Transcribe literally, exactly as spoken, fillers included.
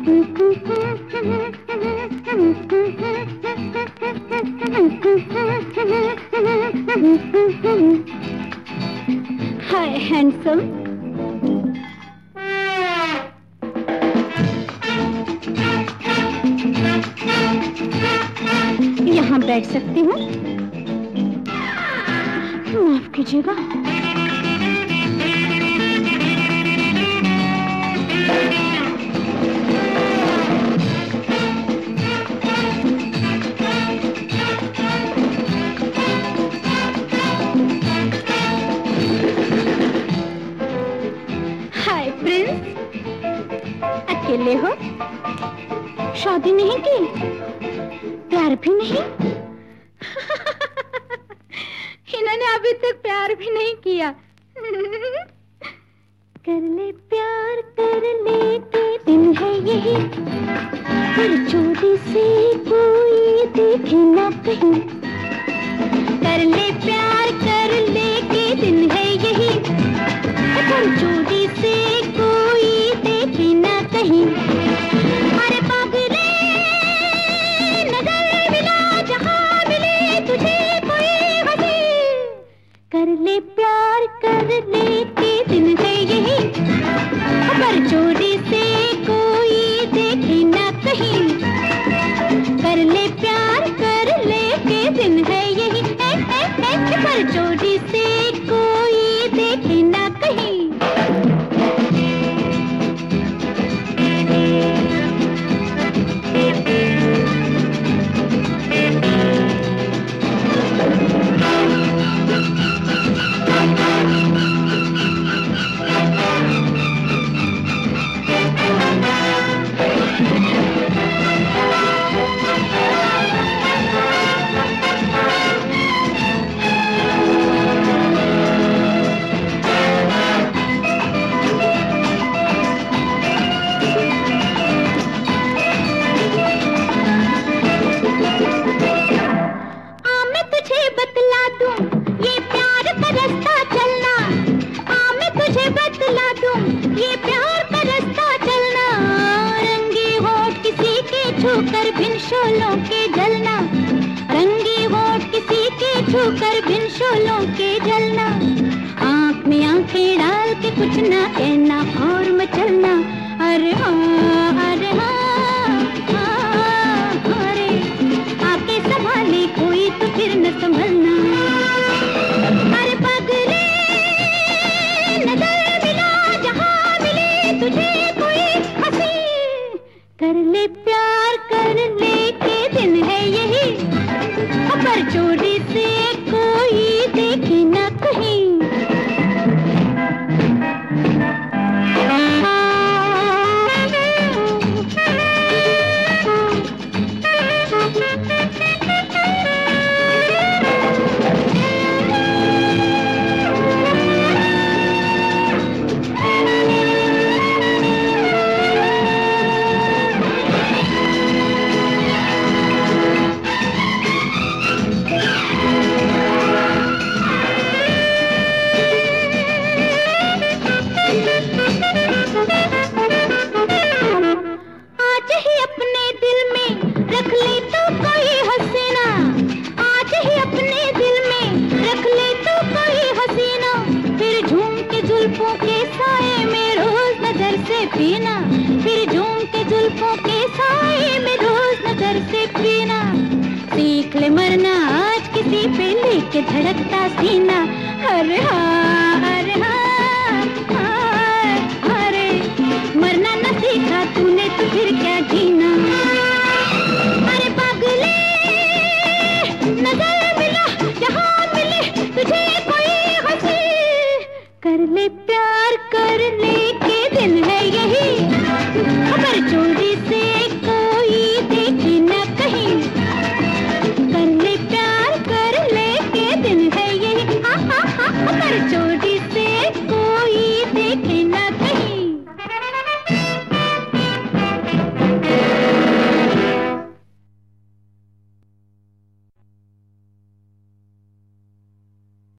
हाय handsome. यहाँ बैठ सकती हूँ? माफ कीजिएगा। हाय प्रिंस, अकेले हो? शादी नहीं की? प्यार भी नहीं? इन्होंने अभी तक प्यार भी नहीं किया। कर ले प्यार कर ले के दिन है यही, पर चोरी से कोई देखे ना कहीं। कर ले प्यार कर ले के दिन है यही, पर चोरी से कोई देखे ना कहीं। अरे पागले नजर मिला जहाँ मिले तुझे कोई हंसी। कर ले प्यार कर ले के दिन है यही, पर चोरी से कोई देखे ना कहीं। कर ले प्यार कर ले के दिन है यही, ए, ए, ए, पर चोरी से कोई देखे ना कहीं। छूकर भिन शोलों के जलना, रंगी होठ किसी के छूकर भिन शोलों के जलना। आँख में आँखें डाल के कुछ ना कहना और मचलना। अरे हाँ अरे हाँ हाँ अरे आके संभाले कोई तो फिर न संभलना। अरे पगले नजर मिला जहाँ मिले तुझे कोई हंसी। कर ले प्यार कर ले के दिन है यही, पर चोरी से कोई देखे न कहीं। पीना फिर झूम के जुल्फों के साए में रोज नजर से पीना। सीख ले मरना आज किसी पे लेके धड़कता सीना। अरे हाँ अरे हाँ अरे मरना न सीखा तूने तो फिर क्या जीना।